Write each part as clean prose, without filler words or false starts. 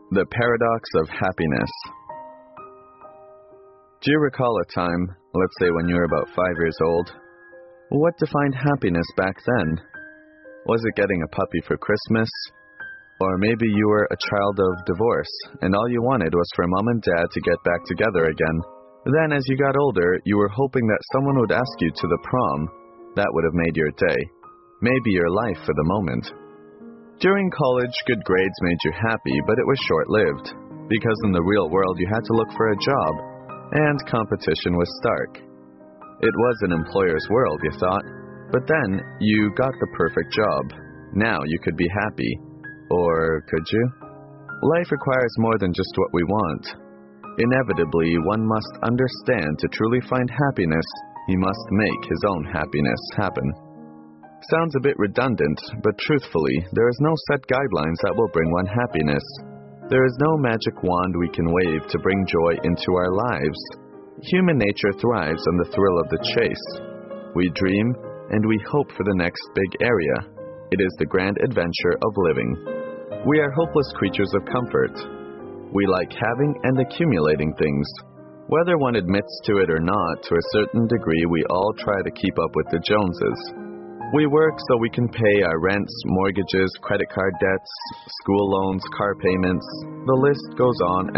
The paradox of happiness. Do you recall a time, let's say when you were about 5 years old? What defined happiness back then? Was it getting a puppy for Christmas? Or maybe you were a child of divorce, and all you wanted was for mom and dad to get back together again. Then as you got older, you were hoping that someone would ask you to the prom. That would have made your day. Maybe your life for the moment. During college, good grades made you happy, but it was short-lived, because in the real world you had to look for a job, and competition was stark. It was an employer's world, you thought, but then you got the perfect job. Now you could be happy. Or could you? Life requires more than just what we want. Inevitably, one must understand to truly find happiness, he must make his own happiness happen. Sounds a bit redundant, but truthfully, there is no set guidelines that will bring one happiness. There is no magic wand we can wave to bring joy into our lives. Human nature thrives on the thrill of the chase. We dream, and we hope for the next big area. It is the grand adventure of living. We are hopeless creatures of comfort. We like having and accumulating things. Whether one admits to it or not, to a certain degree we all try to keep up with the Joneses. We work so we can pay our rents, mortgages, credit card debts, school loans, car payments. The list goes on.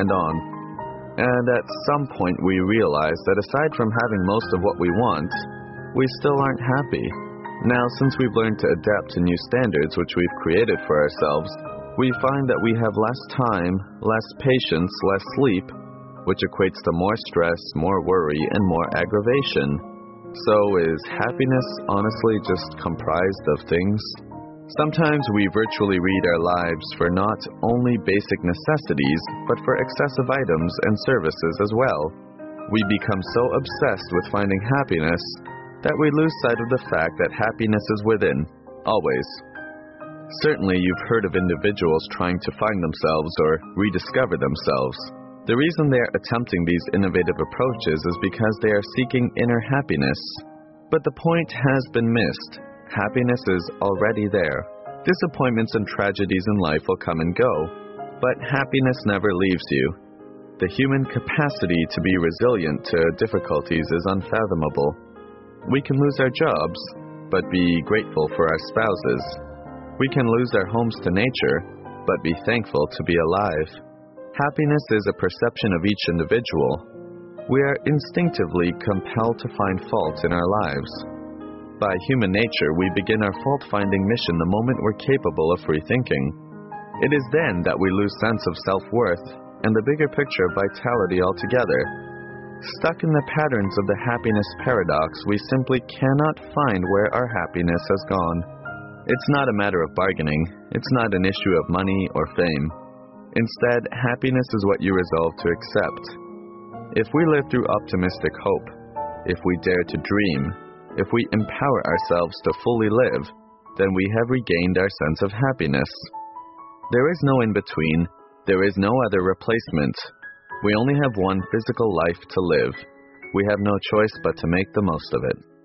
And at some point we realize that aside from having most of what we want, we still aren't happy. Now, since we've learned to adapt to new standards which we've created for ourselves, we find that we have less time, less patience, less sleep, which equates to more stress, more worry, and more aggravation. So is happiness honestly just comprised of things? Sometimes we virtually read our lives for not only basic necessities, but for excessive items and services as well. We become so obsessed with finding happiness that we lose sight of the fact that happiness is within, always. Certainly you've heard of individuals trying to find themselves or rediscover themselves. The reason they are attempting these innovative approaches is because they are seeking inner happiness. But the point has been missed. Happiness is already there. Disappointments and tragedies in life will come and go, but happiness never leaves you. The human capacity to be resilient to difficulties is unfathomable. We can lose our jobs, but be grateful for our spouses. We can lose our homes to nature, but be thankful to be alive. Happiness is a perception of each individual. We are instinctively compelled to find faults in our lives. By human nature, we begin our fault-finding mission the moment we're capable of free thinking. It is then that we lose sense of self-worth and the bigger picture of vitality altogether. Stuck in the patterns of the happiness paradox, we simply cannot find where our happiness has gone. It's not a matter of bargaining. It's not an issue of money or fame. Instead, happiness is what you resolve to accept. If we live through optimistic hope, if we dare to dream, if we empower ourselves to fully live, then we have regained our sense of happiness. There is no in-between. There is no other replacement. We only have one physical life to live. We have no choice but to make the most of it.